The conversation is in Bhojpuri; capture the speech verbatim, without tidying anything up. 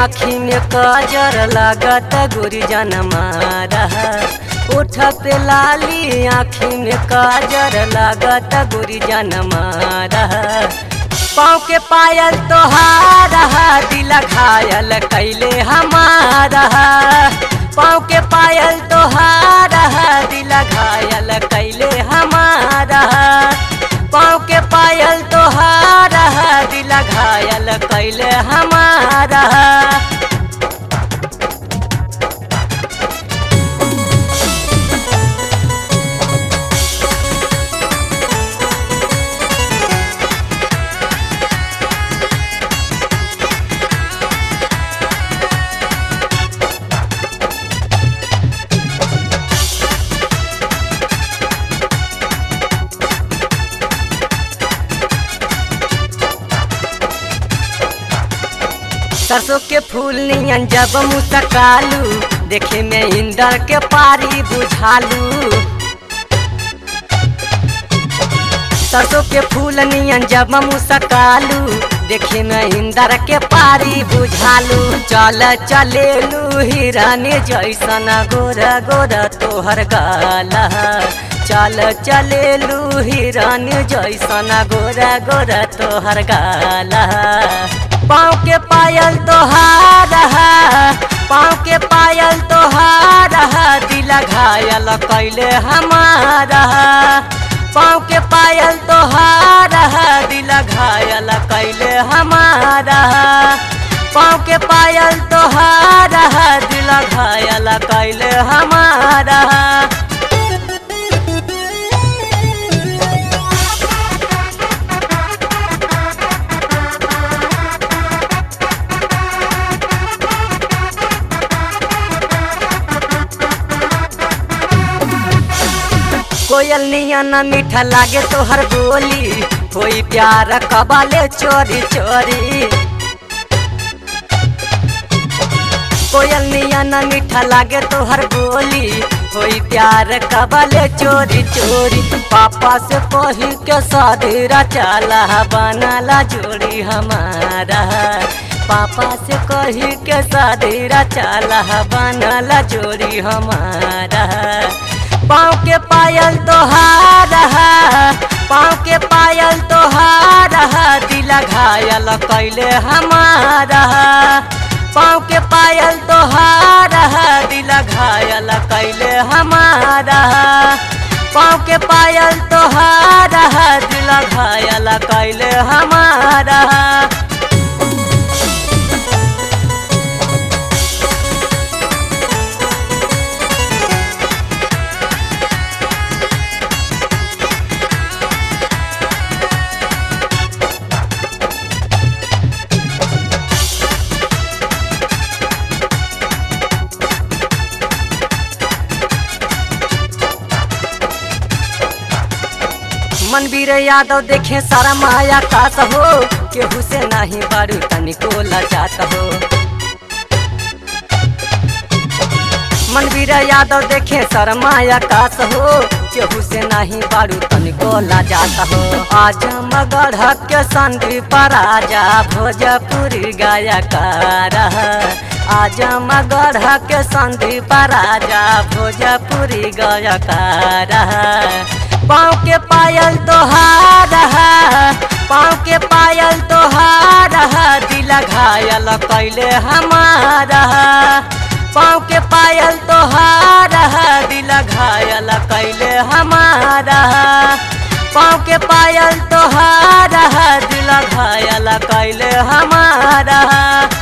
आँखी में काजर लागत गोरी जनमा रहा। उठ पे लाली आँखी में काजर लागत गोरी जनमा रहा। पाँव के पायल तोहारा दिल घायल कैले हमारा। पाँव के पायल तोहारा दिल घायल कैले हमारा। पाँव के पायल तोहारा दिल घायल कैले हमारा। सरसों के फूल नियन जब मुस्कालू देखे में इंदर के पारी बुझालू। सरसों के फूल नियन जब मुस्कालू देखे में इंदर के पारी बुझालू। चल चलेलू हिरन जैसन गोरा गोरा तोहर गाला। चल चलेलू हिरन जैसन गोरा गोरा तोहर गाला। पाँव के पायल तोहारा पाँव के पायल तोहारा दिल घायल कैले हमारा। पाँव के पायल तोहारा दिल घायल कैले हमारा। पाँव के पायल तोहारा दिल घायल कैले हमारा। कोयल नियन मीठा लागे तोहर बोली कोई प्यार कबाले चोरी चोरी। कोयल नियन मीठा लागे तोहर बोली कोई प्यार कबाले चोरी चोरी। पापा से कही के शादी रचाला बनाला जोड़ी हमारा। पापा से कही के शादी रचाला बनाला जोड़ी हमारा। पाँव के पायल तोहारा पाँव के पायल तोहारा दिल घायल कैले हमारा। पाँव के पायल तोहारा दिल घायल कैले हमारा। पाँव के पायल तोहारा दिल घायल कैले हमारा। मनवीर यादव देखे सारा माया कास हो केहू से नहीं बारू तनिको लजात हो। मनवीर यादव देखे सारा माया कास हो केहू से नहीं बारू तनिको लजात हो। आज मगढ़ के संदीप राजा भोजपुरी गायकार। आज मगढ़ के संदीप राजा भोजपुरी गायकार। पाँव के पायल तोहारा पाँव के पायल तोहारा दिल घायल कैले हमारा। पाँव के पायल तोहारा दिल घायल कैले हमारा। पाँव के पायल तोहारा दिल घायल कैले हमारा।